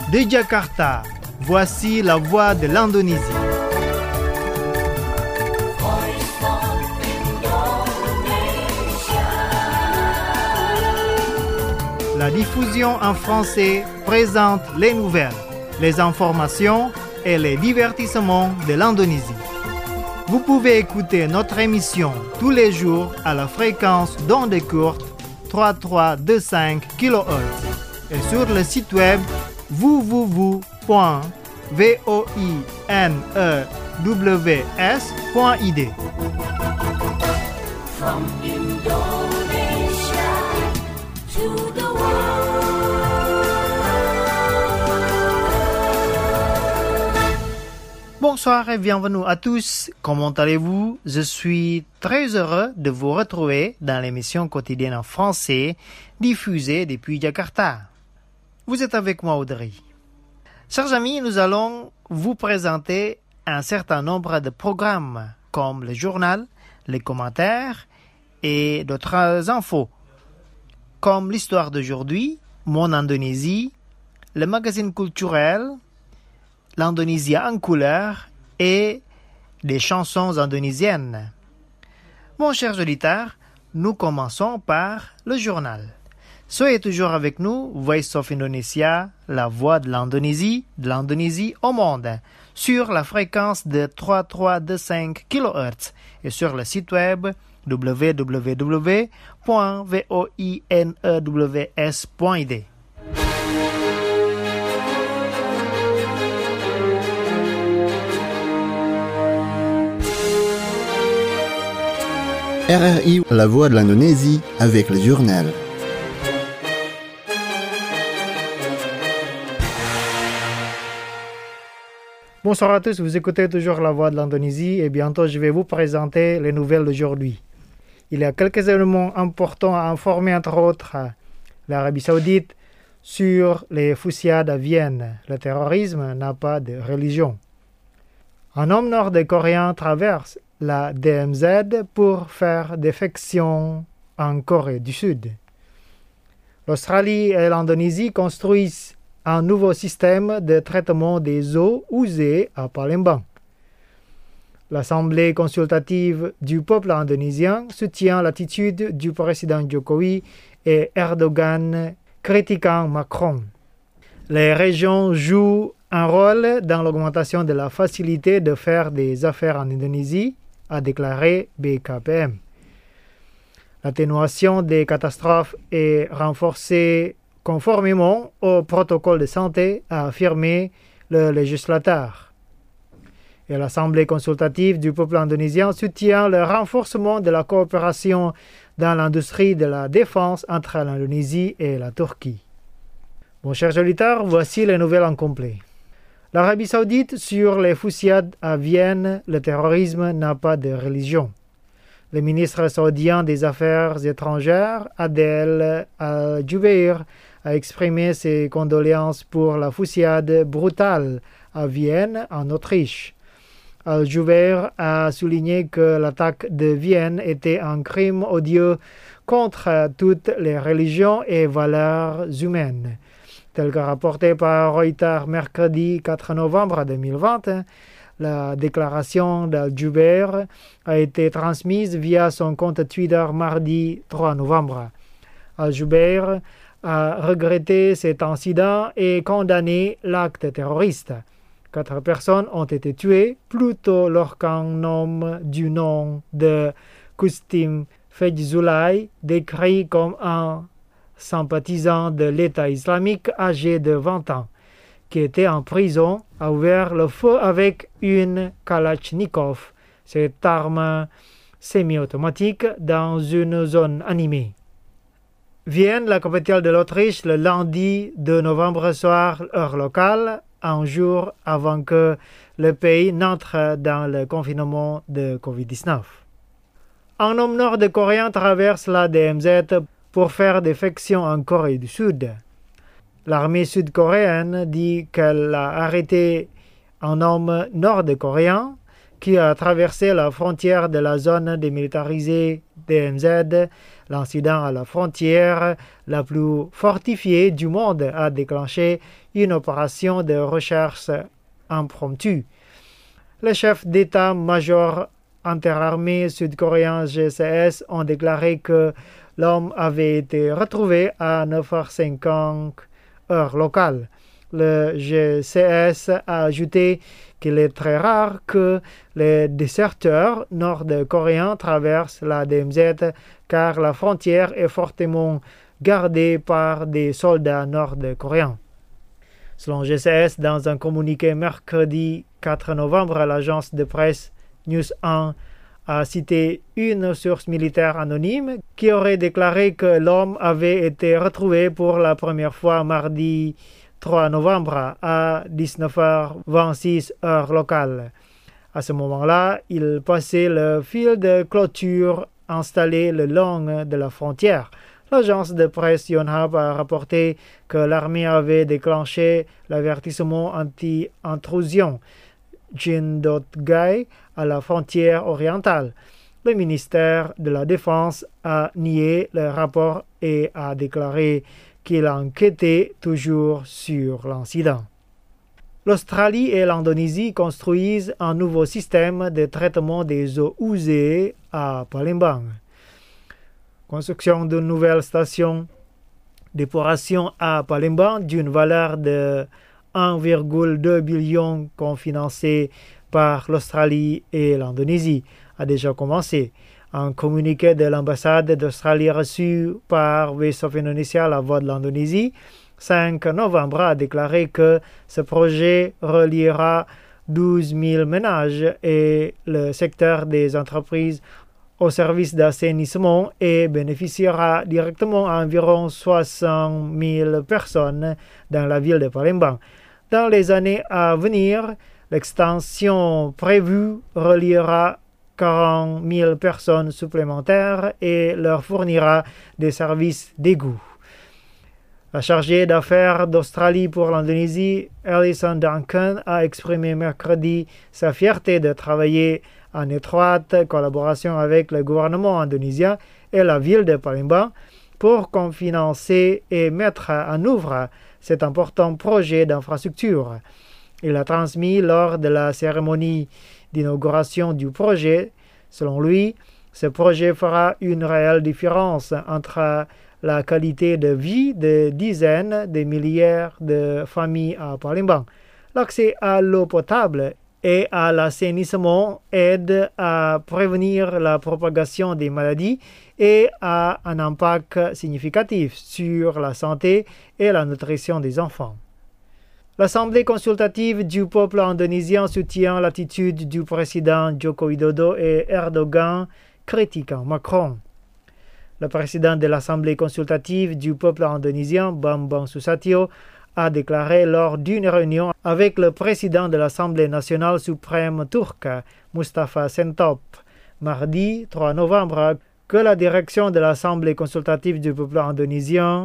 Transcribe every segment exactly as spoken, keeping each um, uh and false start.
De Jakarta, voici la voix de l'Indonésie. La diffusion en français présente les nouvelles, les informations et les divertissements de l'Indonésie. Vous pouvez écouter notre émission tous les jours à la fréquence d'ondes courtes trois mille trois cent vingt-cinq kilohertz et sur le site web w w w point voinews point i d. From Indonesia to the Bonsoir et bienvenue à tous. Comment allez-vous? Je suis très heureux de vous retrouver dans l'émission quotidienne en français diffusée depuis Jakarta. Vous êtes avec moi, Audrey. Chers amis, nous allons vous présenter un certain nombre de programmes comme le journal, les commentaires et d'autres infos, comme l'histoire d'aujourd'hui, Mon Indonésie, le magazine culturel, l'Indonésie en couleur et des chansons indonésiennes. Mon cher auditeur, nous commençons par le journal. Soyez toujours avec nous, Voice of Indonesia, la voix de l'Indonésie, de l'Indonésie au monde, sur la fréquence de trois mille trois cent vingt-cinq kilohertz et sur le site web w w w point voinews point i d. R R I, la voix de l'Indonésie, avec le journal. Bonsoir à tous, vous écoutez toujours la voix de l'Indonésie et bientôt je vais vous présenter les nouvelles d'aujourd'hui. Il y a quelques éléments importants à informer, entre autres l'Arabie Saoudite sur les fusillades à Vienne. Le terrorisme n'a pas de religion. Un homme nord-coréen traverse la D M Z pour faire défection en Corée du Sud. L'Australie et l'Indonésie construisent un nouveau système de traitement des eaux usées à Palembang. L'Assemblée consultative du peuple indonésien soutient l'attitude du président Jokowi et Erdogan critiquant Macron. Les régions jouent un rôle dans l'augmentation de la facilité de faire des affaires en Indonésie, a déclaré B K P M. L'atténuation des catastrophes est renforcée conformément au protocole de santé, a affirmé le législateur. Et l'Assemblée consultative du peuple indonésien soutient le renforcement de la coopération dans l'industrie de la défense entre l'Indonésie et la Turquie. Bon, chers auditeurs, voici les nouvelles en complet. L'Arabie Saoudite sur les fusillades à Vienne, le terrorisme n'a pas de religion. Le ministre saoudien des Affaires étrangères, Adel Al-Jubeir, a exprimé ses condoléances pour la fusillade brutale à Vienne, en Autriche. Al-Jubeir a souligné que l'attaque de Vienne était un crime odieux contre toutes les religions et valeurs humaines. Tel que rapporté par Reuters mercredi quatre novembre deux mille vingt, la déclaration d'Al-Jubeir a été transmise via son compte Twitter mardi trois novembre. Al-Jubeir a regretté cet incident et condamné l'acte terroriste. Quatre personnes ont été tuées plutôt lorsqu'un homme du nom de Kustim Feyzullah, décrit comme un sympathisant de l'État islamique âgé de vingt ans, qui était en prison, a ouvert le feu avec une Kalachnikov, cette arme semi-automatique, dans une zone animée. Vienne, la capitale de l'Autriche, le lundi deux novembre soir, heure locale, un jour avant que le pays n'entre dans le confinement de covid dix-neuf. Un homme nord-coréen traverse la D M Z pour faire défection en Corée du Sud. L'armée sud-coréenne dit qu'elle a arrêté un homme nord-coréen qui a traversé la frontière de la zone démilitarisée D M Z. L'incident à la frontière la plus fortifiée du monde a déclenché une opération de recherche impromptue. Les chefs d'état-major interarmées sud-coréens G C S ont déclaré que l'homme avait été retrouvé à neuf heures cinquante heure locale. Le G C S a ajouté qu'il est très rare que les déserteurs nord-coréens traversent la D M Z car la frontière est fortement gardée par des soldats nord-coréens. Selon G C S, dans un communiqué mercredi quatre novembre, l'agence de presse News un a cité une source militaire anonyme qui aurait déclaré que l'homme avait été retrouvé pour la première fois mardi trois novembre à dix-neuf heures vingt-six heure locale. À ce moment-là, il passait le fil de clôture installé le long de la frontière. L'agence de presse Yonhap a rapporté que l'armée avait déclenché l'avertissement anti-intrusion Jin-Dot-Gai à la frontière orientale. Le ministère de la Défense a nié le rapport et a déclaré qu'il enquêtait toujours sur l'incident. L'Australie et l'Indonésie construisent un nouveau système de traitement des eaux usées à Palembang. Construction d'une nouvelle station d'épuration à Palembang d'une valeur de un virgule deux billion cofinancée par l'Australie et l'Indonésie a déjà commencé. Un communiqué de l'ambassade d'Australie reçu par Voice of Indonesia, la voix de l'Indonésie, cinq novembre a déclaré que ce projet reliera douze mille ménages et le secteur des entreprises au service d'assainissement et bénéficiera directement à environ soixante mille personnes dans la ville de Palembang. Dans les années à venir, l'extension prévue reliera quarante mille personnes supplémentaires et leur fournira des services d'égout. La chargée d'affaires d'Australie pour l'Indonésie, Alison Duncan, a exprimé mercredi sa fierté de travailler en étroite collaboration avec le gouvernement indonésien et la ville de Palembang pour cofinancer et mettre en œuvre cet important projet d'infrastructure. Il a transmis lors de la cérémonie d'inauguration du projet. Selon lui, ce projet fera une réelle différence entre la qualité de vie de dizaines de milliers de familles à Palembang. L'accès à l'eau potable et à l'assainissement aide à prévenir la propagation des maladies et a un impact significatif sur la santé et la nutrition des enfants. L'Assemblée consultative du peuple indonésien soutient l'attitude du président Joko Widodo et Erdogan critiquant Macron. Le président de l'Assemblée consultative du peuple indonésien, Bambang Susatyo, a déclaré lors d'une réunion avec le président de l'Assemblée nationale suprême turque, Mustafa Şentop, mardi trois novembre, que la direction de l'Assemblée consultative du peuple indonésien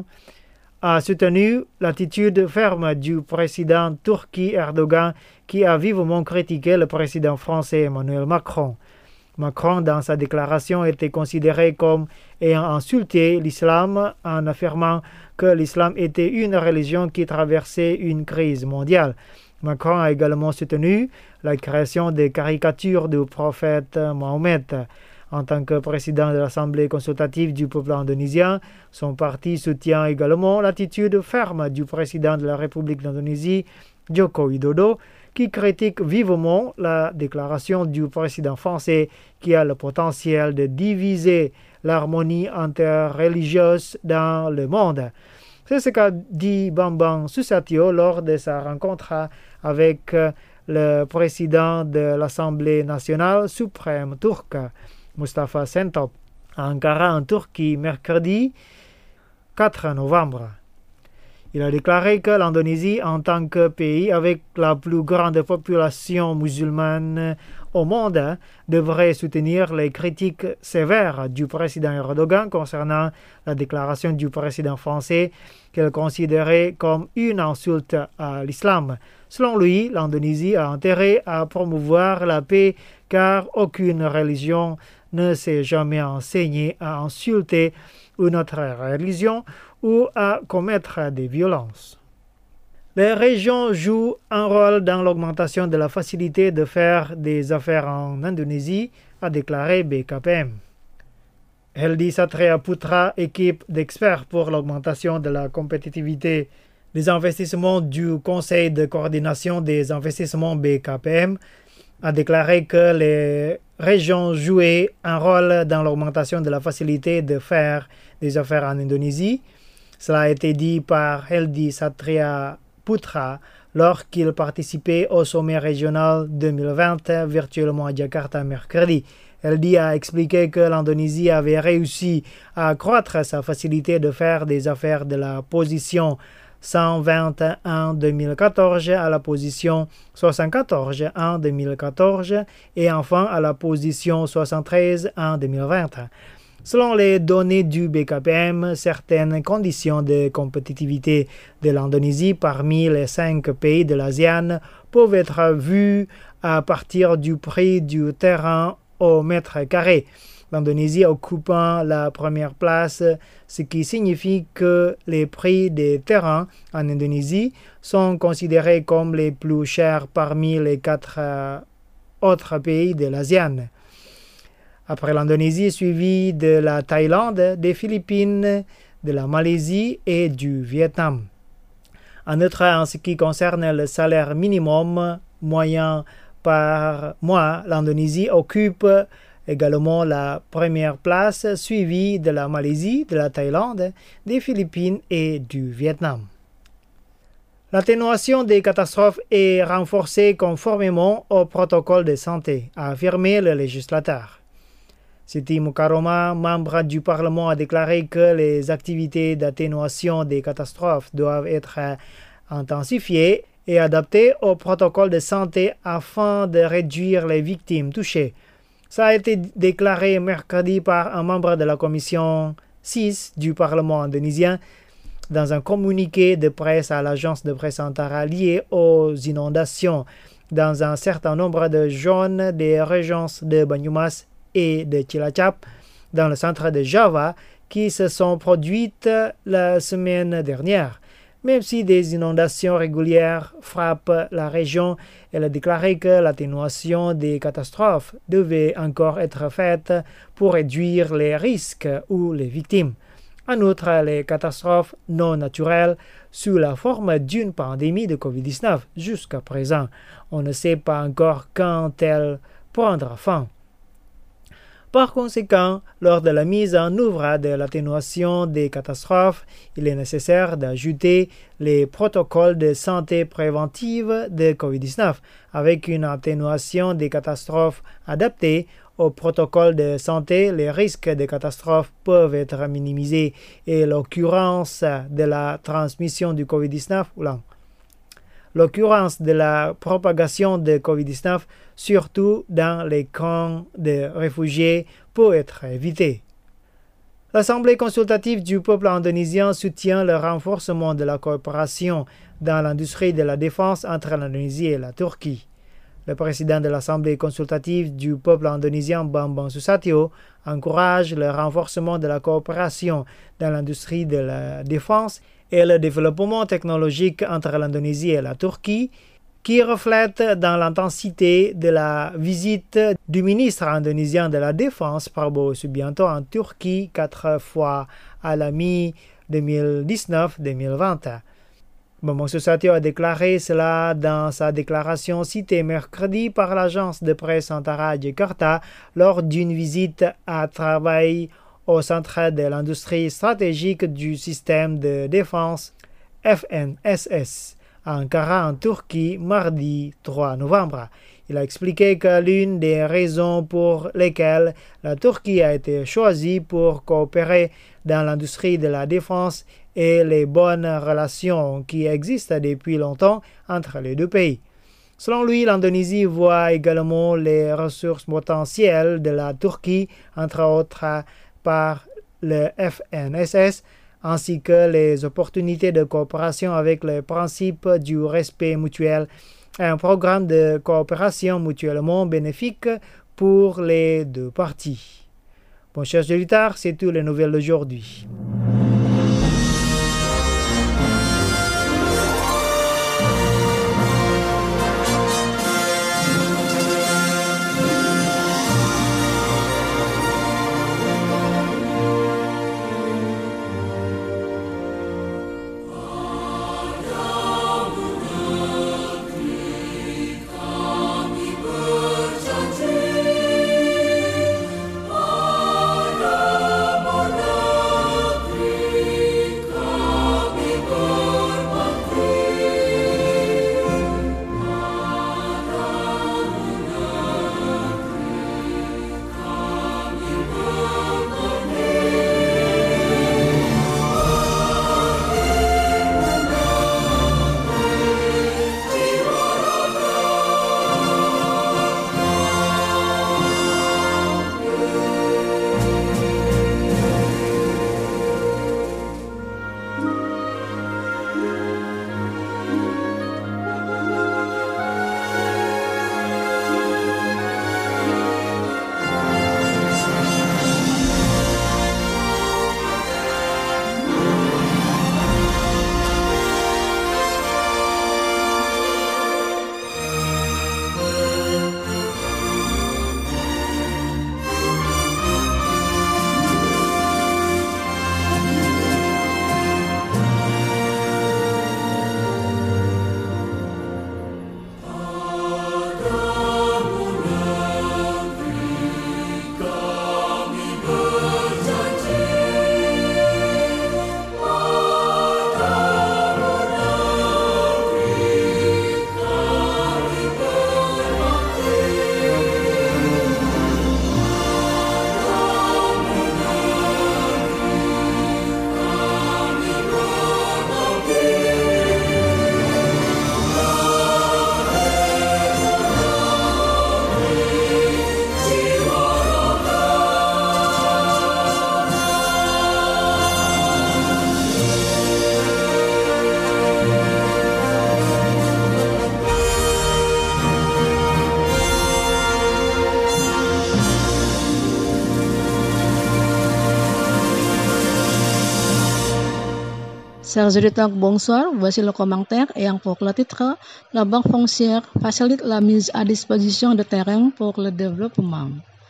a soutenu l'attitude ferme du président turc Erdogan qui a vivement critiqué le président français Emmanuel Macron. Macron, dans sa déclaration, était considéré comme ayant insulté l'islam en affirmant que l'islam était une religion qui traversait une crise mondiale. Macron a également soutenu la création des caricatures du prophète Mahomet. En tant que président de l'Assemblée consultative du peuple indonésien, son parti soutient également l'attitude ferme du président de la République d'Indonésie, Joko Widodo, qui critique vivement la déclaration du président français qui a le potentiel de diviser l'harmonie interreligieuse dans le monde. C'est ce qu'a dit Bambang Susatyo lors de sa rencontre avec le président de l'Assemblée nationale suprême turque, Mustafa Şentop, à Ankara en Turquie, mercredi quatre novembre. Il a déclaré que l'Indonésie, en tant que pays avec la plus grande population musulmane au monde devrait soutenir les critiques sévères du président Erdogan concernant la déclaration du président français qu'elle considérait comme une insulte à l'islam. Selon lui, l'Indonésie a intérêt à promouvoir la paix car aucune religion ne s'est jamais enseignée à insulter une autre religion ou à commettre des violences. Les régions jouent un rôle dans l'augmentation de la facilité de faire des affaires en Indonésie, a déclaré B K P M. Heldi Satriaputra, équipe d'experts pour l'augmentation de la compétitivité des investissements du Conseil de coordination des investissements B K P M, a déclaré que les régions jouaient un rôle dans l'augmentation de la facilité de faire des affaires en Indonésie. Cela a été dit par Heldi Satriaputra Putra lors qu'il participait au sommet régional deux mille vingt virtuellement à Jakarta mercredi. Heldi a expliqué que l'Indonésie avait réussi à accroître sa facilité de faire des affaires de la position cent vingt en deux mille quatorze à la position soixante-quatorze en deux mille quatorze et enfin à la position soixante-treize en deux mille vingt. Selon les données du B K P M, certaines conditions de compétitivité de l'Indonésie parmi les cinq pays de l'ASEAN peuvent être vues à partir du prix du terrain au mètre carré. L'Indonésie occupant la première place, ce qui signifie que les prix des terrains en Indonésie sont considérés comme les plus chers parmi les quatre autres pays de l'ASEAN. Après l'Indonésie, suivi de la Thaïlande, des Philippines, de la Malaisie et du Vietnam. En outre, en ce qui concerne le salaire minimum moyen par mois, l'Indonésie occupe également la première place, suivie de la Malaisie, de la Thaïlande, des Philippines et du Vietnam. L'atténuation des catastrophes est renforcée conformément au protocole de santé, a affirmé le législateur. Siti Mukaroma, membre du Parlement, a déclaré que les activités d'atténuation des catastrophes doivent être intensifiées et adaptées au protocole de santé afin de réduire les victimes touchées. Ça a été déclaré mercredi par un membre de la commission six du Parlement indonésien dans un communiqué de presse à l'agence de presse Antara lié aux inondations dans un certain nombre de zones des régions de Banyumas et de Cilacap dans le centre de Java qui se sont produites la semaine dernière. Même si des inondations régulières frappent la région, elle a déclaré que l'atténuation des catastrophes devait encore être faite pour réduire les risques ou les victimes. En outre, les catastrophes non naturelles sous la forme d'une pandémie de covid dix-neuf jusqu'à présent, on ne sait pas encore quand elle prendra fin. Par conséquent, lors de la mise en œuvre de l'atténuation des catastrophes, il est nécessaire d'ajouter les protocoles de santé préventive de covid dix-neuf avec une atténuation des catastrophes adaptée au protocole de santé. Les risques de catastrophes peuvent être minimisés et l'occurrence de la transmission du covid dix-neuf ou là. L'occurrence de la propagation de covid dix-neuf, surtout dans les camps de réfugiés, peut être évitée. L'Assemblée consultative du peuple indonésien soutient le renforcement de la coopération dans l'industrie de la défense entre l'Indonésie et la Turquie. Le président de l'Assemblée consultative du peuple indonésien, Bambang Susatyo, encourage le renforcement de la coopération dans l'industrie de la défense et le développement technologique entre l'Indonésie et la Turquie, qui reflète dans l'intensité de la visite du ministre indonésien de la Défense, Prabowo Subianto, en Turquie quatre fois à la mi-deux mille dix-neuf deux mille vingt. Bambang Susatyo a déclaré cela dans sa déclaration citée mercredi par l'agence de presse Antara à Jakarta lors d'une visite à travail au centre de l'industrie stratégique du système de défense F N S S à Ankara en Turquie mardi trois novembre. Il a expliqué que l'une des raisons pour lesquelles la Turquie a été choisie pour coopérer dans l'industrie de la défense est les bonnes relations qui existent depuis longtemps entre les deux pays. Selon lui, l'Indonésie voit également les ressources potentielles de la Turquie, entre autres par le F N S S, ainsi que les opportunités de coopération avec le principe du respect mutuel, un programme de coopération mutuellement bénéfique pour les deux parties. Bon, chers auditeurs, c'est tout les nouvelles d'aujourd'hui. Chers auditeurs, bonsoir. Voici le commentaire ayant pour le titre « La Banque foncière facilite la mise à disposition de terrains pour le développement ».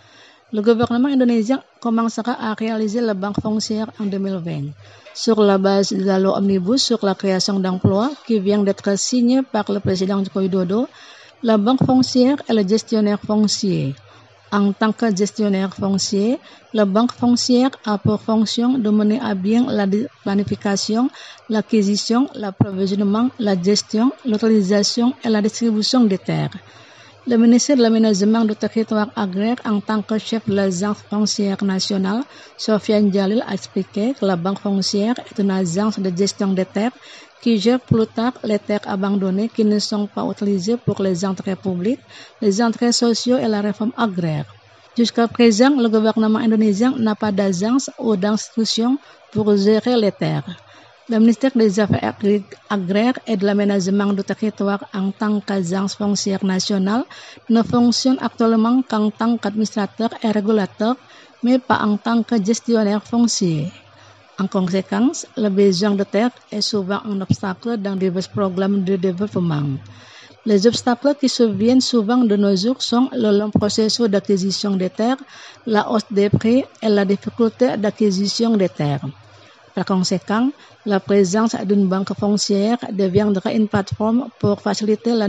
Le gouvernement indonésien commencera à réaliser la Banque foncière en deux mille vingt sur la base de la loi Omnibus sur la création d'emplois qui vient d'être signée par le président Joko Widodo. La Banque foncière est le gestionnaire foncier. En tant que gestionnaire foncier, la banque foncière a pour fonction de mener à bien la planification, l'acquisition, l'approvisionnement, la gestion, l'utilisation et la distribution des terres. Le ministère de l'Aménagement du territoire agraire, en tant que chef de l'agence foncière nationale, Sofiane Jalil, a expliqué que la banque foncière est une agence de gestion des terres qui gère plus tard les terres abandonnées qui ne sont pas utilisées pour les intérêts publics, les intérêts sociaux et la réforme agraire. Jusqu'à présent, le gouvernement indonésien n'a pas d'agence ou d'institution pour gérer les terres. Le ministère des Affaires agraires et de l'Aménagement du territoire en tant qu'agence foncière nationale ne fonctionne actuellement qu'en tant qu'administrateur et régulateur, mais pas en tant que gestionnaire foncier. En conséquence, le besoin de terre est souvent un obstacle dans divers programmes de développement. Les obstacles qui surviennent souvent de nos jours sont le long processus d'acquisition des terres, la hausse des prix et la difficulté d'acquisition des terres. Par conséquent, la présence d'une banque foncière deviendra une plateforme pour faciliter la,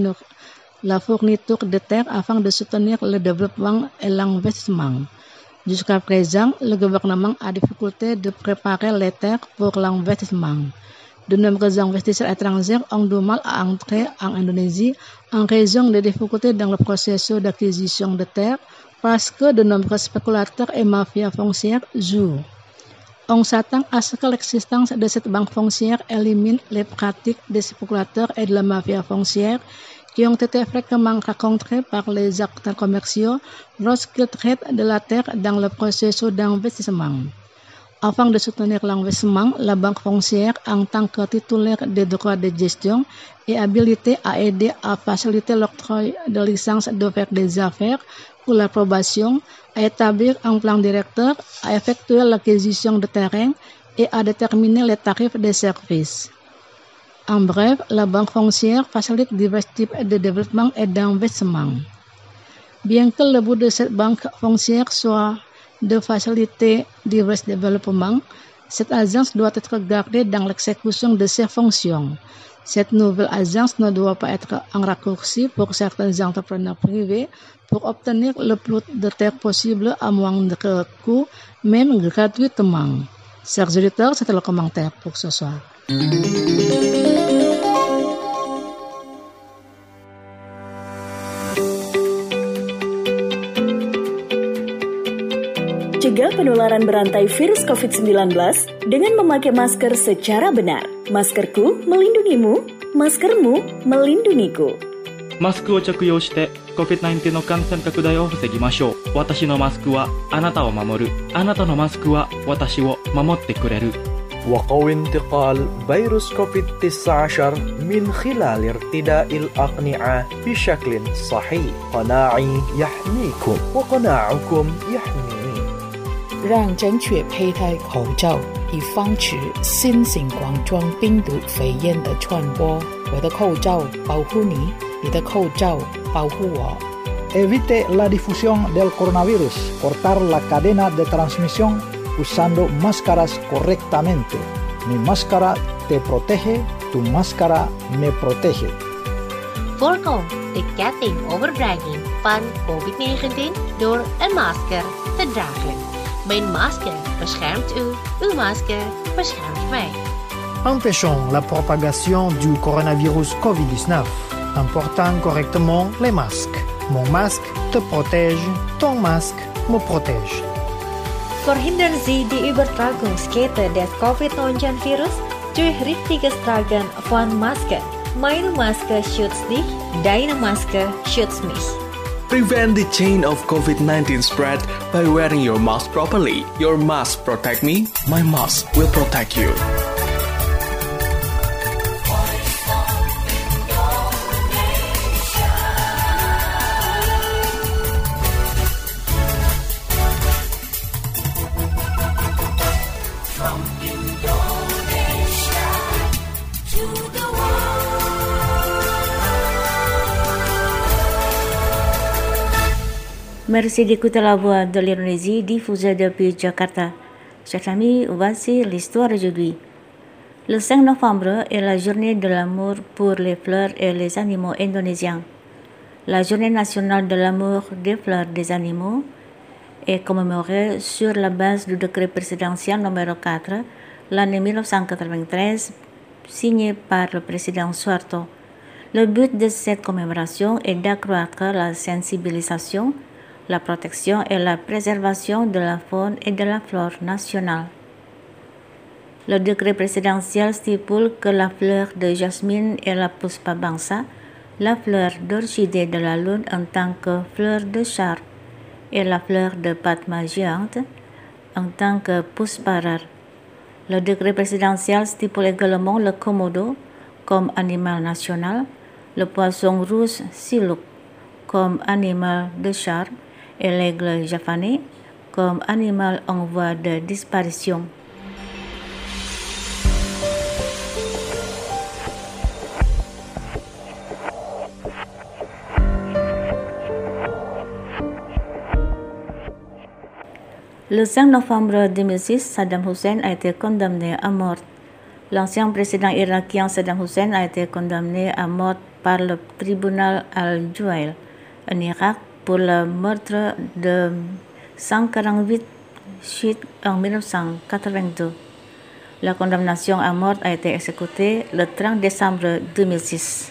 la fourniture de terres afin de soutenir le développement et l'investissement. Jusqu'à présent, le gouvernement a difficulté de préparer les terres pour l'investissement. De nombreux investisseurs étrangers ont du mal à entrer en Indonésie en raison des difficultés dans le processus d'acquisition de terres parce que de nombreux spéculateurs et mafias foncières jouent. On s'attend à ce que l'existence de cette banque foncière élimine les pratiques des spéculateurs et de la mafia foncière qui ont été fréquemment rencontrés par les acteurs commerciaux lorsqu'ils traitent de la terre dans le processus d'investissement. Afin de soutenir l'investissement, la banque foncière, en tant que titulaire des droits de gestion, est habilitée à aider à faciliter l'octroi de licences de faire des affaires pour l'approbation, à établir un plan directeur, à effectuer l'acquisition de terrain et à déterminer les tarifs des services. En bref, la banque foncière facilite divers types de développement et d'investissement. Bien que le but de cette banque foncière soit de faciliter divers développements, cette agence doit être gardée dans l'exécution de ses fonctions. Cette nouvelle agence ne doit pas être un raccourci pour certains entrepreneurs privés pour obtenir le plus de terres possible à moindre coût, même gratuitement. Chers auditeurs, c'était le commentaire pour ce soir. Cegah penularan berantai virus covid sembilan belas dengan memakai masker secara benar. Maskerku melindungimu, maskermu melindungiku. マスクを着用して コビッドナインティーン の感染拡大を防ぎましょう。私のマスクはあなたを守る。あなたのマスクは私を守ってくれる。 وقوي انتقال فيروس كوفيد تسعة عشر من خلال ارتداء الأقنعة بشكل صحيح. قناعي يحميكم وقناعكم يحميني. 让正确佩戴口罩，以防止新型冠状病毒肺炎的传播。我的口罩保护你，你的口罩保护我。 Evite la difusión del coronavirus. Cortar la cadena de transmisión usando máscaras correctamente. Mi máscara te protege, tu máscara me protege. Voorkom de ketting overbrenging van covid negentien door een masker te dragen. Mijn masker beschermt u, uw masker beschermt mij. Empêchons la propagation du coronavirus covid dix-neuf en portant correctement les masques. Mon masque te protège, ton masque me protège. Verhindern Sie die Übertragungskette des covid neunzehn Virus durch richtiges Tragen von Maske. Meine Maske schützt dich, deine Maske schützt mich. Prevent the chain of covid nineteen spread by wearing your mask properly. Your mask protect me, my mask will protect you. Merci d'écouter la voix de l'Indonésie diffusée depuis Jakarta. Chers amis, voici l'histoire d'aujourd'hui. Le cinq novembre est la journée de l'amour pour les fleurs et les animaux indonésiens. La journée nationale de l'amour des fleurs et des animaux est commémorée sur la base du décret présidentiel numéro quatre, l'année mille neuf cent quatre-vingt-treize, signé par le président Suharto. Le but de cette commémoration est d'accroître la sensibilisation, la protection et la préservation de la faune et de la flore nationale. Le décret présidentiel stipule que la fleur de jasmine est la Puspa Bangsa, la fleur d'orchidée de la lune en tant que fleur de charme et la fleur de Padma géante en tant que Puspa rare. Le décret présidentiel stipule également le komodo comme animal national, le poisson rouge siluk comme animal de charme et l'aigle javanais comme animal en voie de disparition. Le cinq novembre deux mille six, Saddam Hussein a été condamné à mort. L'ancien président irakien Saddam Hussein a été condamné à mort par le tribunal Al-Juail en Irak pour le meurtre de cent quarante-huit chiites en mille neuf cent quatre-vingt-deux. La condamnation à mort a été exécutée le trente décembre deux mille six.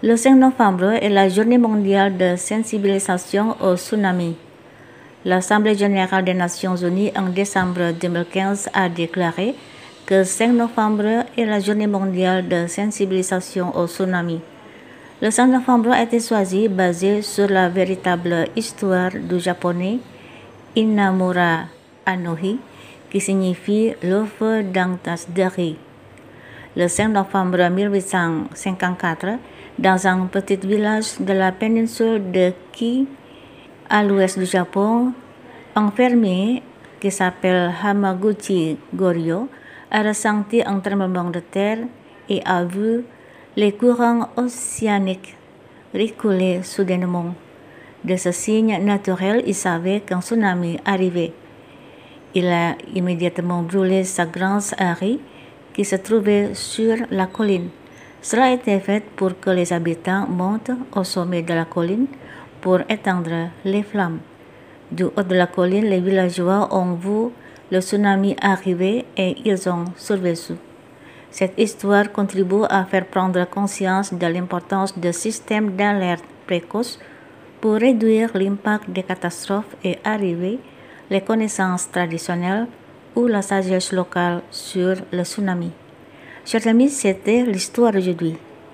Le cinq novembre est la journée mondiale de sensibilisation au tsunami. L'Assemblée générale des Nations unies en décembre deux mille quinze a déclaré que le cinq novembre est la journée mondiale de sensibilisation au tsunami. Le cinq novembre a été choisi basé sur la véritable histoire du japonais Inamura Anohi, qui signifie le feu d'entasse de riz. Le cinq novembre mille huit cent cinquante-quatre, dans un petit village de la péninsule de Ki, à l'ouest du Japon, un fermier qui s'appelle Hamaguchi Goryo a ressenti un tremblement de terre et a vu les courants océaniques reculer soudainement. De ce signe naturel, il savait qu'un tsunami arrivait. Il a immédiatement brûlé sa grange à riz qui se trouvait sur la colline. Cela a été fait pour que les habitants montent au sommet de la colline pour éteindre les flammes. Du haut de la colline, les villageois ont vu le tsunami arriver et ils ont survécu. Cette histoire contribue à faire prendre conscience de l'importance de systèmes d'alerte précoce pour réduire l'impact des catastrophes et arriver les connaissances traditionnelles ou la sagesse locale sur le tsunami. Chers amis, c'était l'histoire d'aujourd'hui.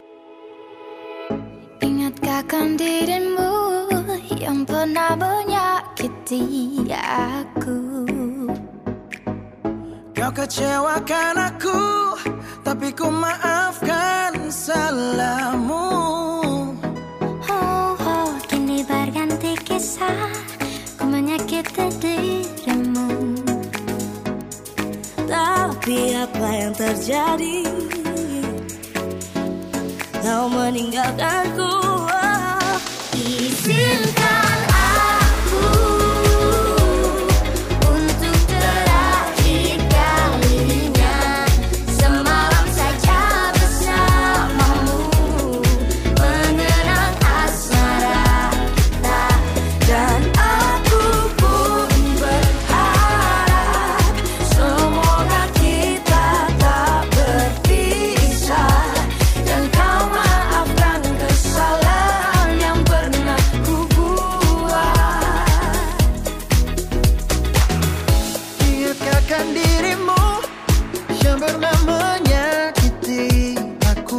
Ingatkan dirimu yang pernah menyakiti aku. Kau kecewakan aku, tapi ku maafkan salahmu. Oh, oh, kini berganti kisah, ku menyakiti dirimu. Tapi apa yang terjadi? Kau meninggalkanku. Oh, izinkan aku untuk terakhir kalinya semalam saja bersamamu, mengenang asmara kita. Dan aku pun berharap semoga kita tak berpisah, dan kau maafkan kesalahan yang pernah ku buat. Ingatkan dirimu yang pernah menyakiti aku.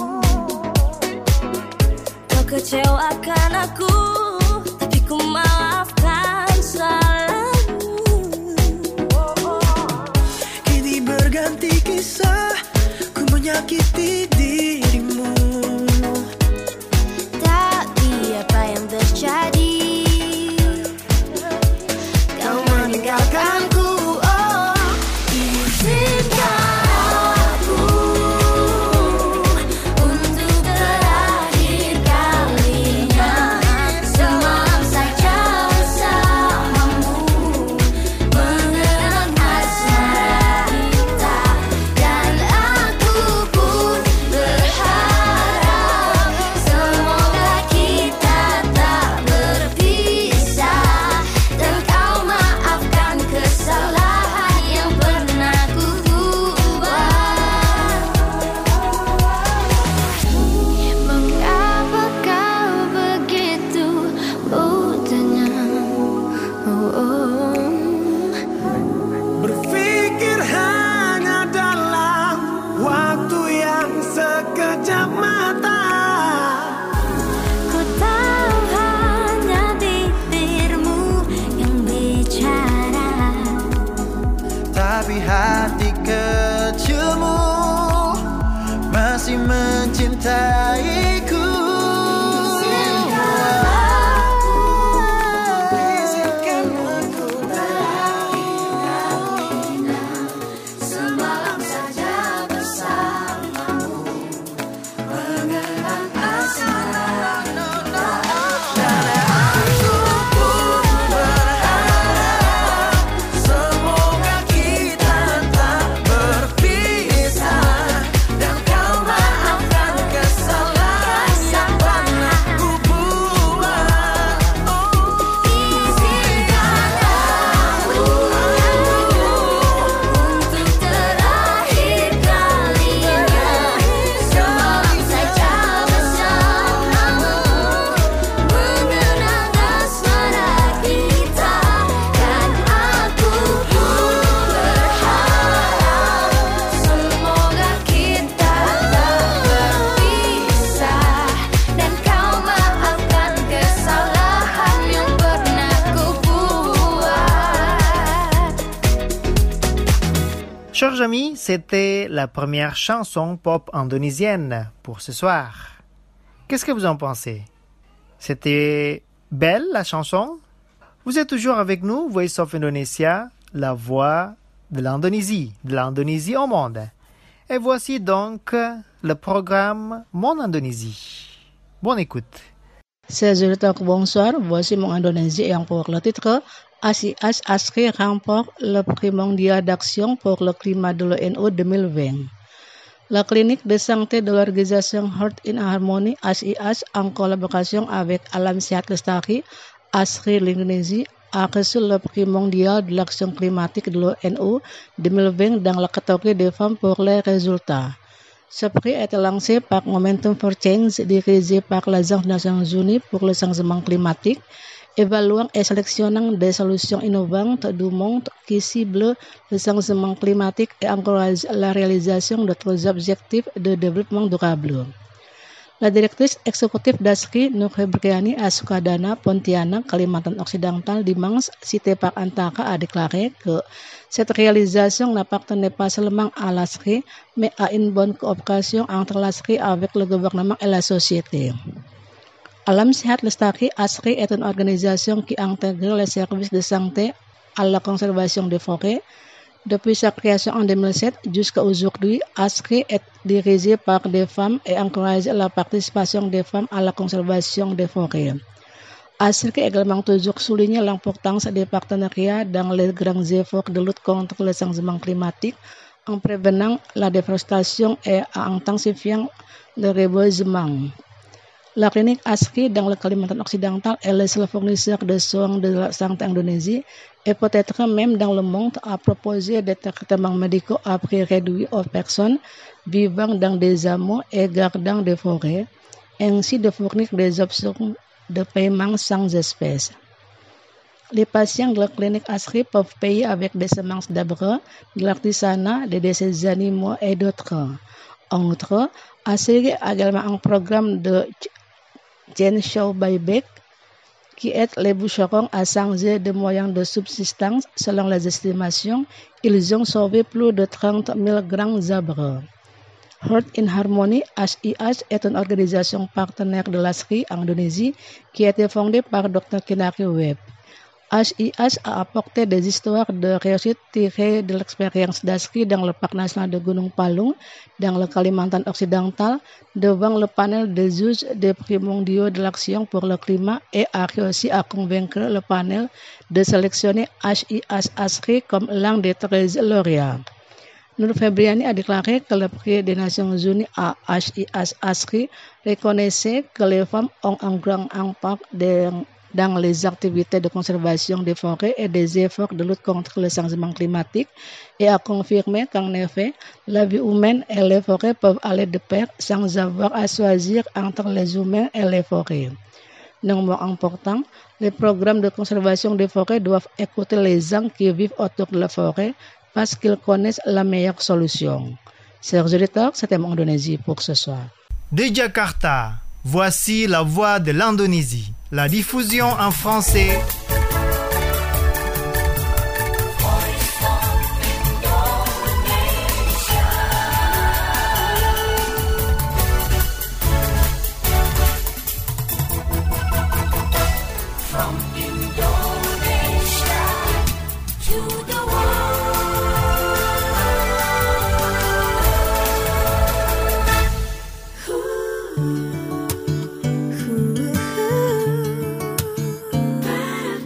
Kau kecewakan aku, tapi ku maafkan salahmu. Kini berganti kisah, ku menyakiti dirimu. Tapi apa yang terjadi? Kau meninggalkanku. Oh, izinkan aku untuk terakhir kalinya semalam saja bersamamu, mengenang asmara kita. Dan aku pun berharap semoga kita tak berpisah, dan kau maafkan kesalahan yang pernah ku buat. Mengapa kau begitu mudahnya? Oh, oh. Berpikir hanya dalam waktu yang sekejap mata. Ku tahu hanya bibirmu yang bicara, tapi hati kecilmu masih mencintaiku. Izinkan aku terakhir kalinya semalam saja bersamamu, mengenang asmara kita. Dan aku pun berharap semoga kita tak berpisah, dan kau maafkan kesalahan Chers amis, c'était la première chanson pop indonésienne pour ce soir. Qu'est-ce que vous en pensez? C'était belle la chanson? Vous êtes toujours avec nous, Voice of Indonesia, la voix de l'Indonésie, de l'Indonésie au monde. Et voici donc le programme Mon Indonésie. Bonne écoute. Chers auditeurs, bonsoir. Voici Mon Indonésie et pour le titre A S I A S ASRI remporte le prix mondial d'action pour le climat de l'O N U deux mille vingt. La clinique de santé de l'organisation Heart in Harmony A S I A S en collaboration avec Alam Sehat Lestari ASRI l'Indonésie a reçu le prix mondial de l'action climatique de l'O N U deux mille vingt dans la catégorie des femmes pour les résultats. Ce prix a été lancé par Momentum for Change dirigé par l'Agence des Nations Unies pour le changement climatique, évaluant et sélectionnant des solutions innovantes du monde qui ciblent le changement climatique et encouragent la réalisation d'autres objectifs de développement durable. La directrice exécutive d'ASRI, Nur Hebriani à Sukadana, Pontianak, Kalimantan Occidental, dimanche, citée par Antara, a déclaré que cette réalisation n'appartenait pas seulement à l'ASRI, mais à une bonne coopération entre l'ASRI avec le gouvernement et la société. Alam Sehat Lestari ASRI est une organisation qui intègre les services de santé à la conservation des forêts. Depuis sa création en deux mille sept jusqu'à aujourd'hui, ASRI est dirigée par des femmes et encourage la participation des femmes à la conservation des forêts. ASRI a également toujours souligné l'importance des partenariats dans les grands efforts de lutte contre le changement climatique en prévenant la déforestation et en intensifiant le reboisement. La clinique ASRI dans le Kalimantan Occidental est le seul fournisseur de soins de la santé Indonésie et peut-être même dans le monde à proposer des traitements médicaux à prix réduit aux personnes vivant dans des hameaux et gardant des forêts, ainsi de fournir des options de paiement sans espèces. Les patients de la clinique ASRI peuvent payer avec des semences d'arbres, de l'artisanat, des décès animaux et d'autres. En outre, ASRI a également un programme de Gen Show Buyback qui aide les bûcherons à changer de moyens de subsistance. Selon les estimations, ils ont sauvé plus de trente mille grands arbres. Heart in Harmony A S I A S est une organisation partenaire de l'ASRI en Indonésie qui a été fondée par docteur Kinari Webb. A S I A S a apporté des histoires de réussite tirées de l'expérience d'ASRI dans le parc national de Gunung Palung, dans le Kalimantan Occidental, devant le panel des juges des prix mondiaux de l'action pour le climat et a réussi à convaincre le panel de sélectionner A S I A S ASRI comme l'un des treize lauréats. Nur Febriani a déclaré que le prix des Nations Unies à A S I A S ASRI reconnaissait que les femmes ont un grand impact dans dans les activités de conservation des forêts et des efforts de lutte contre le changement climatique et a confirmé qu'en effet, la vie humaine et les forêts peuvent aller de pair sans avoir à choisir entre les humains et les forêts. Néanmoins important, les programmes de conservation des forêts doivent écouter les gens qui vivent autour de la forêt parce qu'ils connaissent la meilleure solution. Chers auditeurs, c'était Mon Indonésie pour ce soir. De Jakarta, voici la voix de l'Indonésie. La diffusion en français. From Indonesia to the world.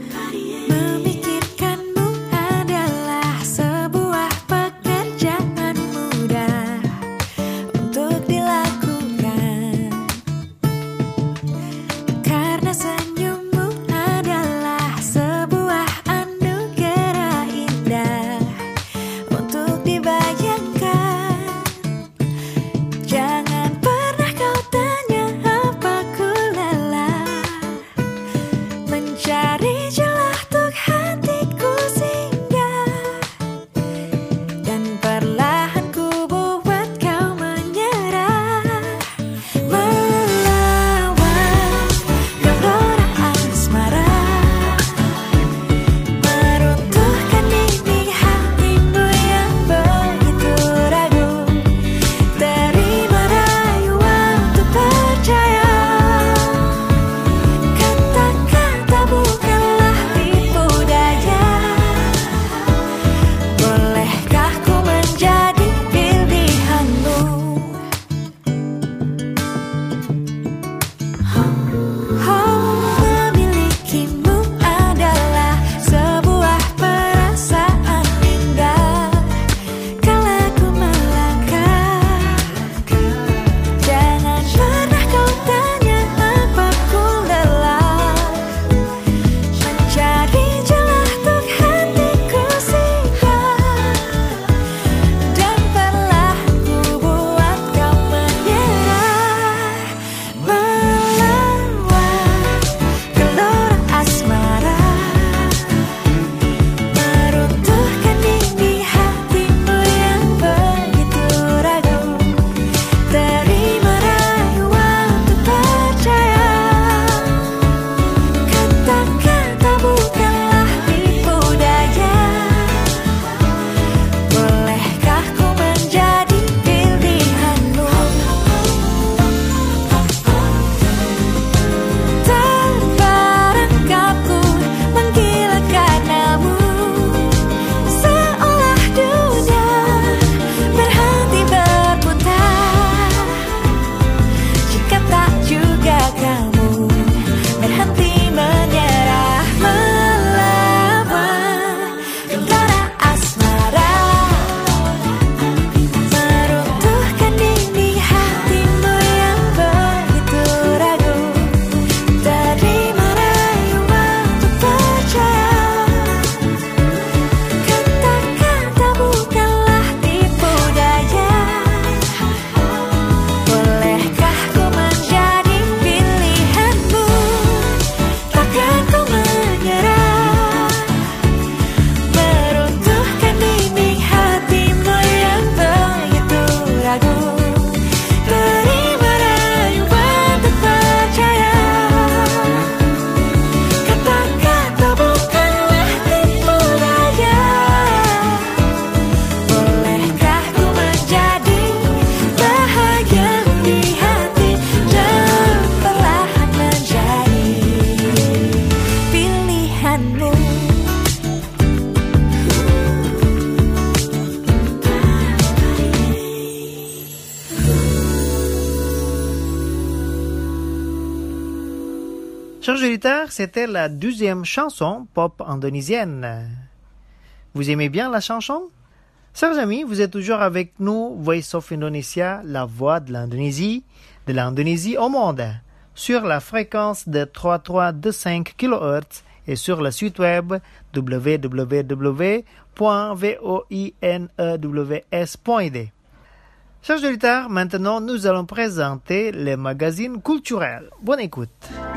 Chers auditeurs, c'était la deuxième chanson pop indonésienne. Vous aimez bien la chanson? Chers amis, vous êtes toujours avec nous, Voice of Indonesia, la voix de l'Indonésie, de l'Indonésie au monde, sur la fréquence de trois virgule trois deux cinq kilohertz et sur le site web w w w point voinews point d. Chers auditeurs, maintenant nous allons présenter les magazines culturels. Bonne écoute.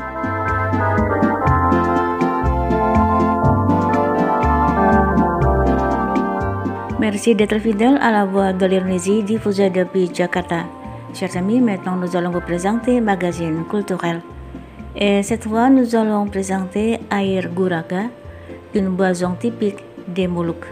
Merci d'être fidèle à la voix de l'Indonésie diffusée depuis Jakarta. Chers amis, maintenant nous allons vous présenter magazine culturel. Et cette fois, nous allons présenter Air Guraga, une boisson typique des Moluques.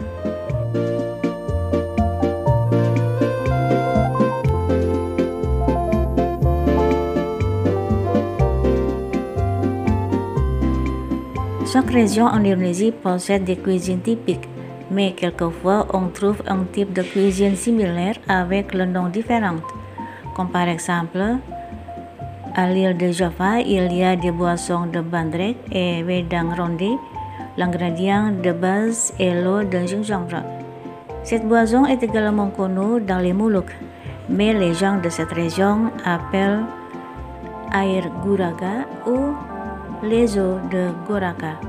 Chaque région en Indonésie possède des cuisines typiques, mais quelquefois on trouve un type de cuisine similaire avec le nom différent. Comme par exemple, à l'île de Java, il y a des boissons de bandrek et wedang ronde. L'ingrédient de base est l'eau de gingembre. Cette boisson est également connue dans les Moluques, mais les gens de cette région appellent air guraga ou les eaux de Goraka.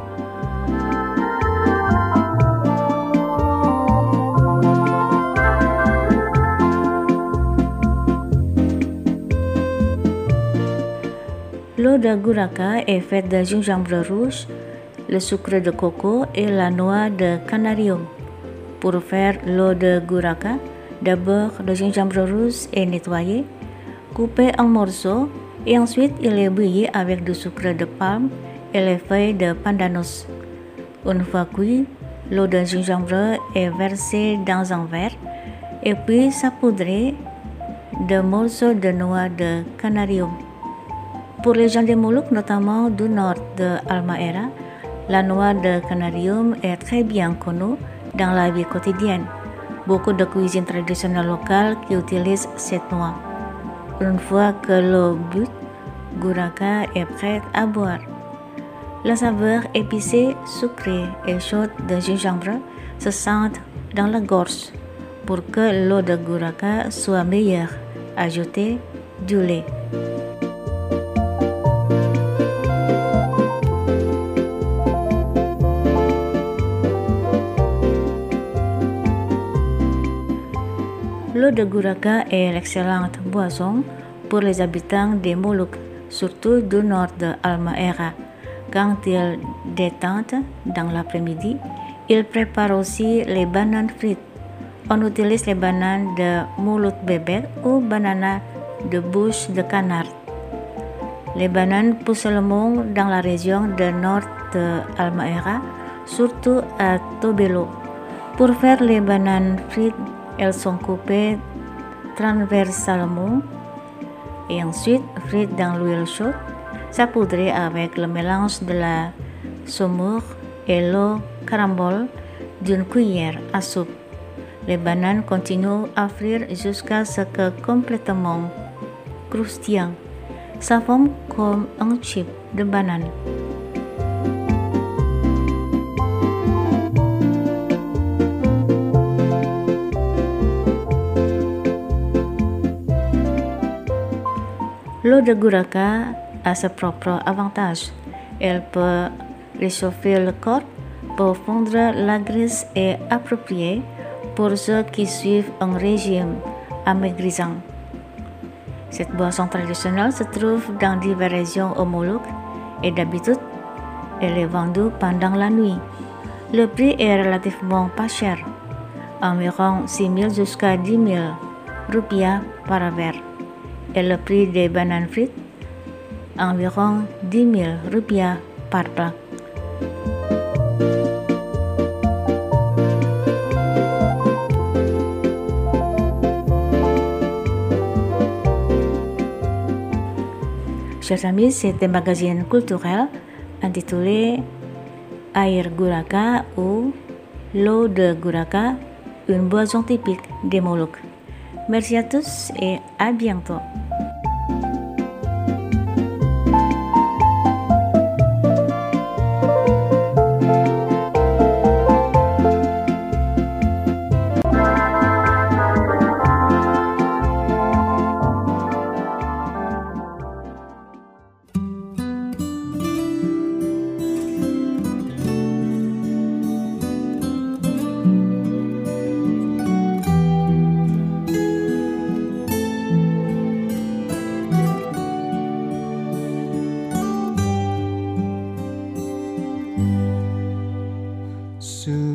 L'eau de Guraka est faite de gingembre rouge, le sucre de coco et la noix de canarium. Pour faire l'eau de Guraka, d'abord le gingembre rouge est nettoyé, coupé en morceaux et ensuite il est bouilli avec du sucre de palme et les feuilles de pandanus. Une fois cuit, l'eau de gingembre est versée dans un verre et puis saupoudrée de morceaux de noix de canarium. Pour les gens des Moluques, notamment du nord de Halmahera, la noix de canarium est très bien connue dans la vie quotidienne. Beaucoup de cuisines traditionnelles locales qui utilisent cette noix. Une fois que l'eau bute, Guraka est prête à boire. La saveur épicée, sucrée et chaude de gingembre se sent dans la gorge. Pour que l'eau de Guraka soit meilleure, ajoutez du lait. L'eau de Guraka est l'excellente boisson pour les habitants des Moluques, surtout du nord de Halmahera. Quand ils détentent dans l'après-midi, ils préparent aussi les bananes frites. On utilise les bananes de mulut bebek ou bananes de bouche de canard. Les bananes poussent seulement dans la région du nord de Halmahera, surtout à Tobelo. Pour faire les bananes frites, elles sont coupées transversalement et ensuite frites dans l'huile chaude, saupoudrées avec le mélange de la saumure et l'eau carambole d'une cuillère à soupe. Les bananes continuent à frire jusqu'à ce que complètement croustillant. Ça forme comme un chip de banane. L'eau de Guraka a ses propres avantages. Elle peut réchauffer le corps, pour fondre la graisse est appropriée pour ceux qui suivent un régime amaigrissant. Cette boisson traditionnelle se trouve dans diverses régions au Moluques et d'habitude, elle est vendue pendant la nuit. Le prix est relativement pas cher, environ six mille jusqu'à dix mille rupiah par verre. Et le prix des bananes frites, environ dix mille rupiah par plat. Chers amis, c'est un magazine culturel intitulé Air Guraka ou l'eau de Guraka, une boisson typique des Moluques. Merci à tous et à bientôt.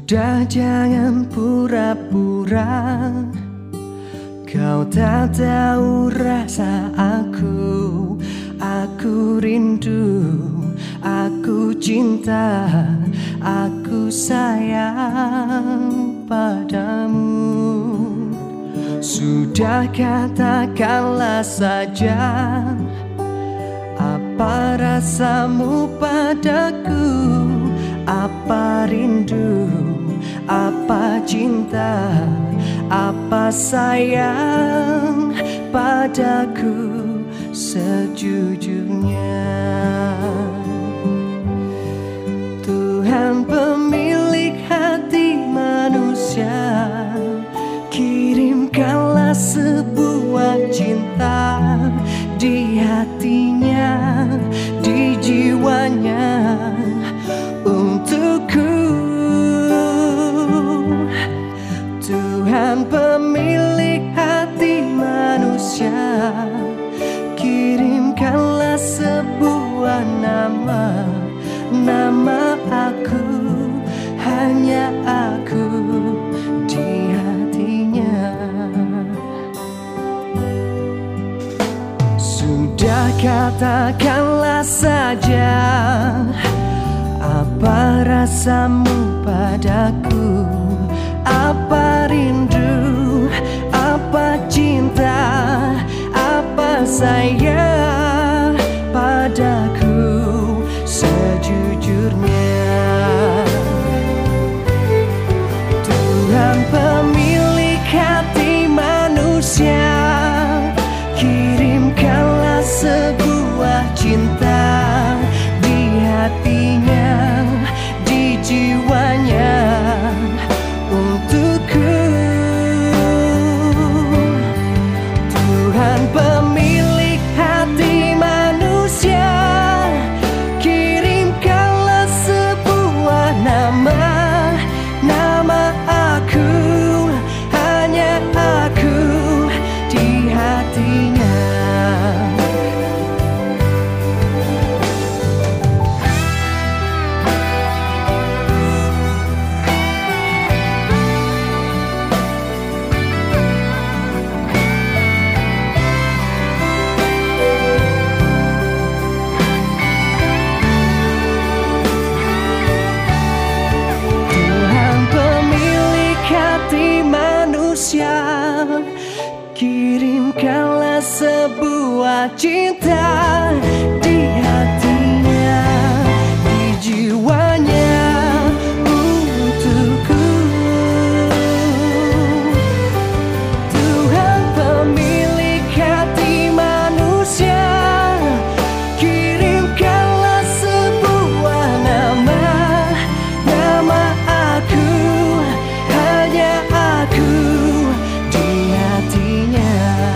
Sudah jangan pura-pura, kau tak tahu rasa aku. Aku rindu, aku cinta, aku sayang padamu. Sudah katakanlah saja, apa rasamu padaku? Apa rindu, apa cinta, apa sayang padaku sejujurnya. Tuhan pemilik hati manusia, kirimkanlah sebuah cinta di hatinya, di jiwanya untukku. Tuhan pemilik hati manusia, kirimkanlah sebuah nama, nama aku, hanya aku di hatinya. Sudah katakanlah saja, apa rasamu padaku? Apa rindu, apa cinta, apa sayang padaku sejujurnya. Tuhan pemilik hati manusia, kirimkanlah sebuah cinta di hatinya, di jiwanya untukku. Tuhan pemilik hati manusia, kirimkanlah sebuah nama, nama aku, hanya aku di hatinya. Kirimkanlah sebuah cinta di hatinya, di jiwanya untukku. Tuhan pemilik hati manusia, kirimkanlah sebuah nama, nama aku, hanya aku di hatinya.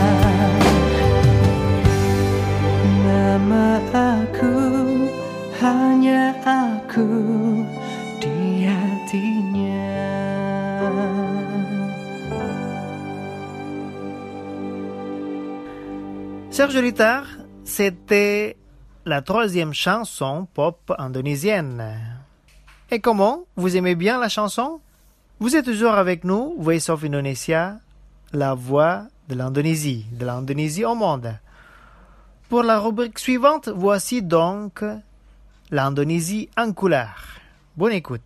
Nama aku, hanya aku di hatinya. Chers auditeurs, c'était la troisième chanson pop indonésienne. Et comment? Vous aimez bien la chanson? Vous êtes toujours avec nous, Voice of Indonesia, la voix de l'Indonésie, de l'Indonésie au monde. Pour la rubrique suivante, voici donc l'Indonésie en couleur. Bonne écoute.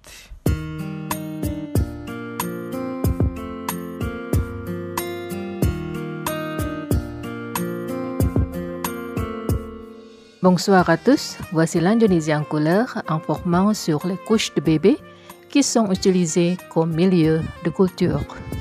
Bonsoir à tous, voici l'Indonésie en couleur informant sur les couches de bébé qui sont utilisées comme milieu de culture.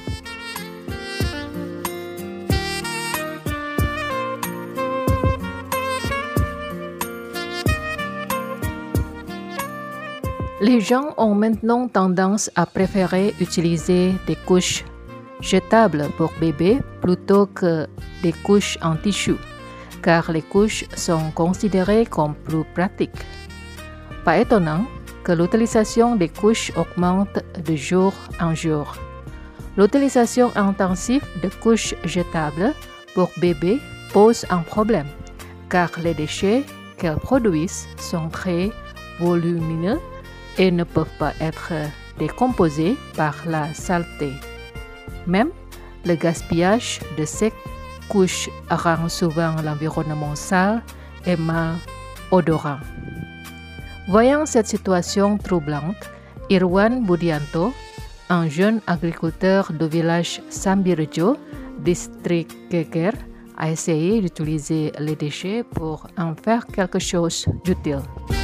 Les gens ont maintenant tendance à préférer utiliser des couches jetables pour bébé plutôt que des couches en tissu, car les couches sont considérées comme plus pratiques. Pas étonnant que l'utilisation des couches augmente de jour en jour. L'utilisation intensive de couches jetables pour bébé pose un problème, car les déchets qu'elles produisent sont très volumineux et ne peuvent pas être décomposés par la saleté. Même le gaspillage de ces couches rend souvent l'environnement sale et mal odorant. Voyant cette situation troublante, Irwan Budianto, un jeune agriculteur du village Sambirejo, district Geger, a essayé d'utiliser les déchets pour en faire quelque chose d'utile.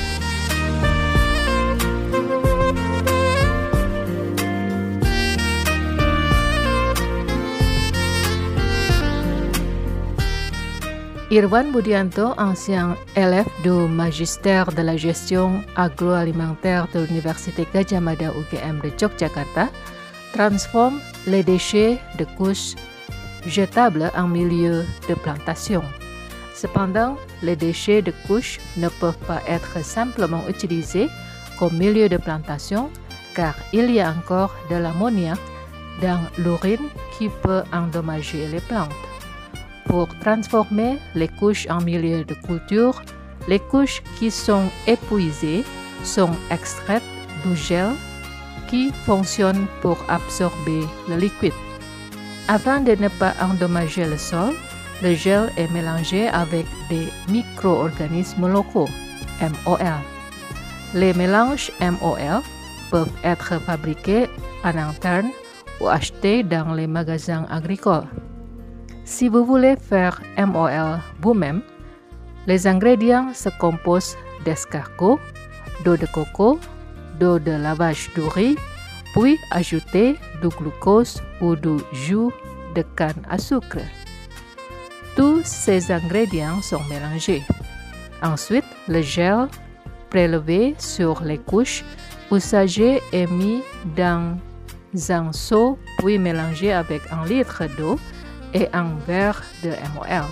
Irwan Budianto, ancien élève du magistère de la gestion agroalimentaire de l'Université Gadjah Mada U G M de Yogyakarta, transforme les déchets de couches jetables en milieu de plantation. Cependant, les déchets de couches ne peuvent pas être simplement utilisés comme milieu de plantation car il y a encore de l'ammoniac dans l'urine qui peut endommager les plantes. Pour transformer les couches en milieu de culture, les couches qui sont épuisées sont extraites du gel qui fonctionne pour absorber le liquide. Afin de ne pas endommager le sol, le gel est mélangé avec des micro-organismes locaux, M O L. Les mélanges M O L peuvent être fabriqués en interne ou achetés dans les magasins agricoles. Si vous voulez faire M O L vous-même, les ingrédients se composent d'escargot, d'eau de coco, d'eau de lavage du riz, puis ajouter du glucose ou du jus de canne à sucre. Tous ces ingrédients sont mélangés. Ensuite, le gel prélevé sur les couches usagées est mis dans un seau puis mélangé avec un litre d'eau et un verre de M O L.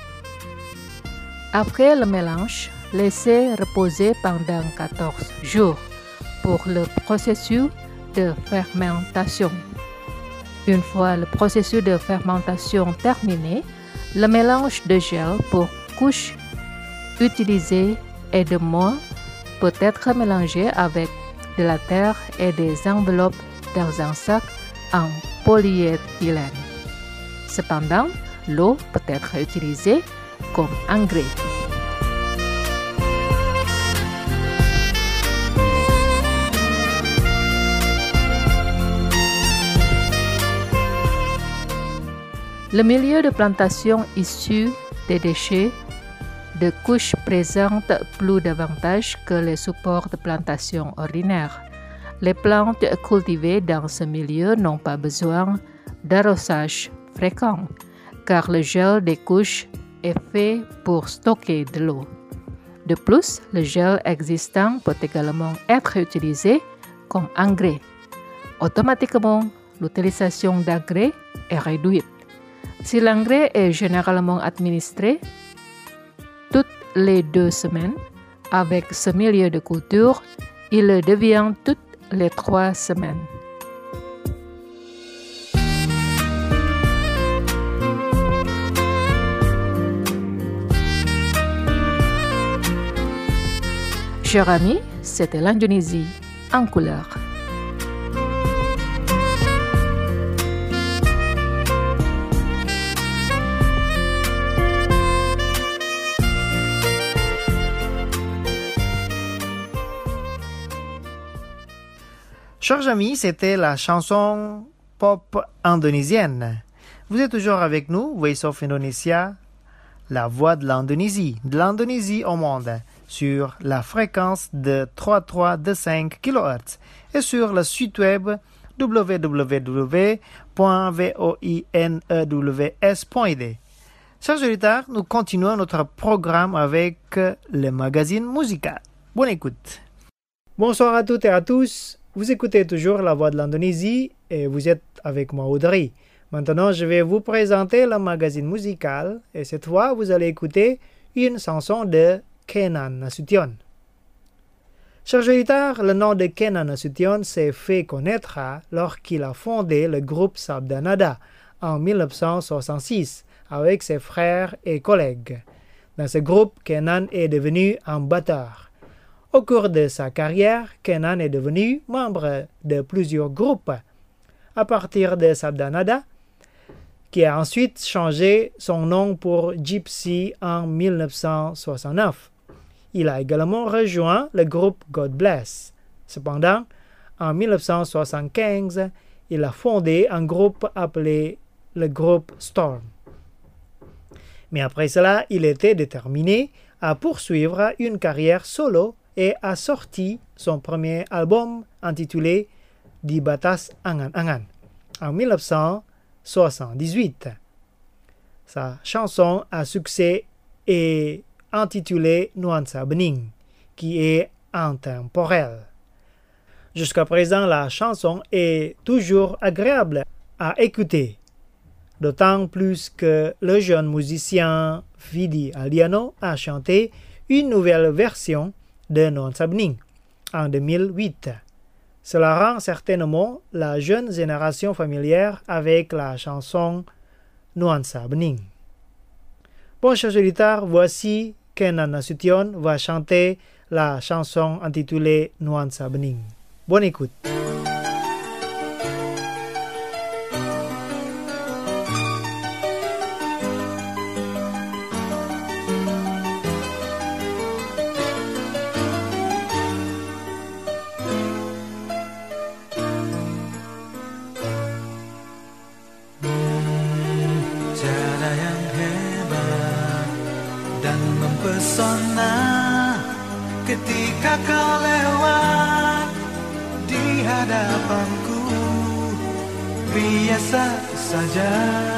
Après le mélange, laissez reposer pendant quatorze jours pour le processus de fermentation. Une fois le processus de fermentation terminé, le mélange de gel pour couches utilisé et de molle peut être mélangé avec de la terre et des enveloppes dans un sac en polyéthylène. Cependant, l'eau peut être utilisée comme engrais. Le milieu de plantation issu des déchets de couches présente plus d'avantages que les supports de plantation ordinaires. Les plantes cultivées dans ce milieu n'ont pas besoin d'arrosage fréquent, car le gel des couches est fait pour stocker de l'eau. De plus, le gel existant peut également être utilisé comme engrais. Automatiquement, l'utilisation d'engrais est réduite. Si l'engrais est généralement administré toutes les deux semaines, avec ce milieu de culture, il le devient toutes les trois semaines. Chers amis, c'était l'Indonésie en couleur. Chers amis, c'était la chanson pop indonésienne. Vous êtes toujours avec nous, Voice of Indonesia, la voix de l'Indonésie, de l'Indonésie au monde, sur la fréquence de trois virgule trois deux cinq kilohertz et sur le site web w w w point voinews point i d. Chers auditeurs, nous continuons notre programme avec le magazine musical. Bonne écoute. Bonsoir à toutes et à tous. Vous écoutez toujours la voix de l'Indonésie et vous êtes avec moi Audrey. Maintenant, je vais vous présenter le magazine musical et cette fois, vous allez écouter une chanson de Kenan Nasution. Chers auditeurs, le nom de Kenan Nasution s'est fait connaître lorsqu'il a fondé le groupe Sabda Nada en mille neuf cent soixante-six avec ses frères et collègues. Dans ce groupe, Kenan est devenu un batteur. Au cours de sa carrière, Kenan est devenu membre de plusieurs groupes, à partir de Sabdanada, qui a ensuite changé son nom pour Gypsy en mille neuf cent soixante-neuf. Il a également rejoint le groupe God Bless. Cependant, en mille neuf cent soixante-quinze, il a fondé un groupe appelé le groupe Storm. Mais après cela, il était déterminé à poursuivre une carrière solo et a sorti son premier album intitulé Di Batas Angan-Angan en mille neuf cent soixante-dix-huit. Sa chanson à succès est intitulée Nuansa Bening, qui est intemporelle. Jusqu'à présent, la chanson est toujours agréable à écouter, d'autant plus que le jeune musicien Vidi Aldiano a chanté une nouvelle version de Nuansa Bening en deux mille huit. Cela rend certainement la jeune génération familière avec la chanson Nuansa Bening. Bon, chers auditeurs, voici Kenan Nasution va chanter la chanson intitulée Nuansa Bening. Bonne écoute. Ketika kau lewat di hadapanku, biasa saja.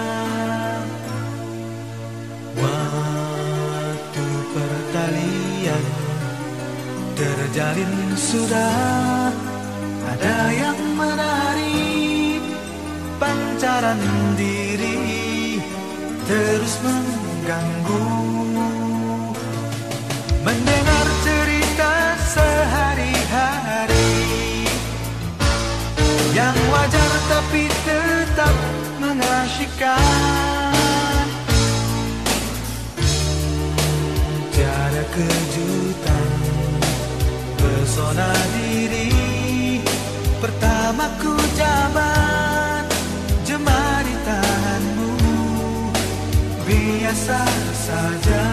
Waktu pertalian terjalin sudah ada yang menarik, pancaran diri terus mengganggu. Mendengar cerita sehari-hari yang wajar tapi tetap mengasyikkan. Tiada kejutan, pesona diri pertama ku jabat, jemari tanganmu, biasa saja.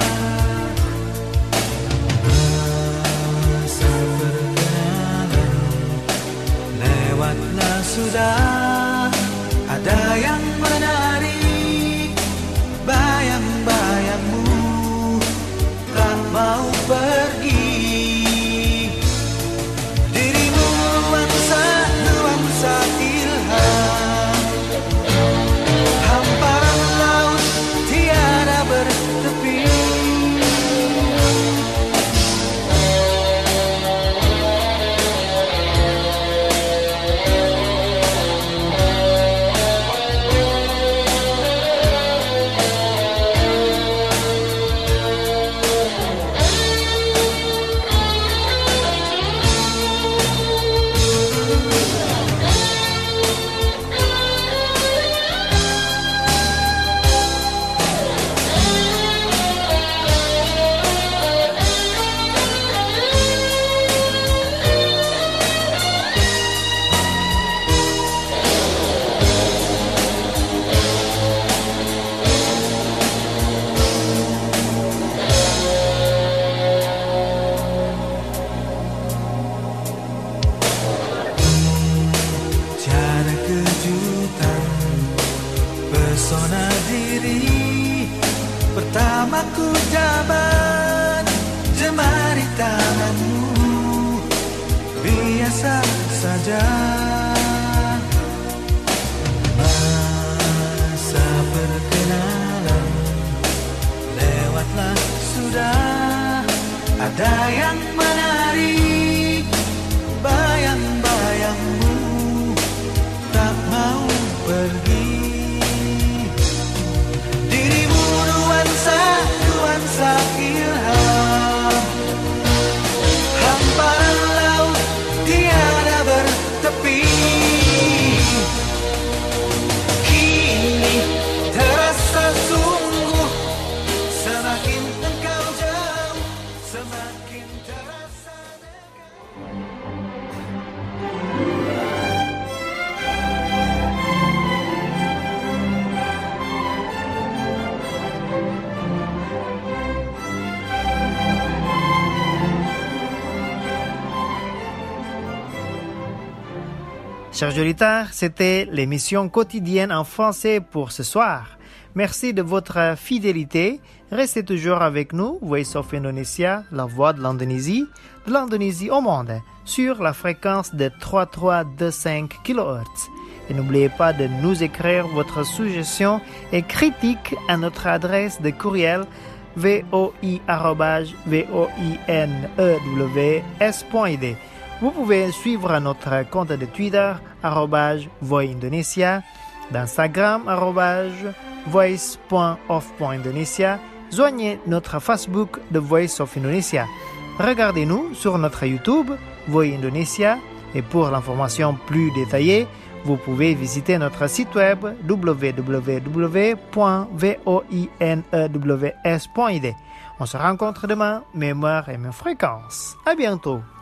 Lewatlah sudah ada yang menarik, bayang-bayangmu tak mau pergi. Dirimu nuansa-nuansa ilham, hamparan laut tiada bertepi. Pesona diri pertama ku jabat, jemari tanganmu, biasa saja. Masa perkenalan lewatlah sudah ada yang menarik, bayang-bayangmu tak mau pergi. Nuansa ilham, hamparan laut tiada bertepi. Kini terasa sungguh, semakin engkau jauh, semakin terasa. Chers auditeurs, c'était l'émission quotidienne en français pour ce soir. Merci de votre fidélité. Restez toujours avec nous, Voice of Indonesia, la voix de l'Indonésie, de l'Indonésie au monde, sur la fréquence de trois mille trois cent vingt-cinq kilohertz. Et n'oubliez pas de nous écrire votre suggestion et critique à notre adresse de courriel voi arobase voinews point i d. Vous pouvez suivre notre compte de Twitter arobase voindonesia, d'Instagram arobase voice point of point indonesia. Joignez notre Facebook de Voice of Indonesia. Regardez-nous sur notre YouTube Voi Indonesia et pour l'information plus détaillée, vous pouvez visiter notre site web w w w point voinews point i d. On se rencontre demain, même heure et même fréquence. À bientôt.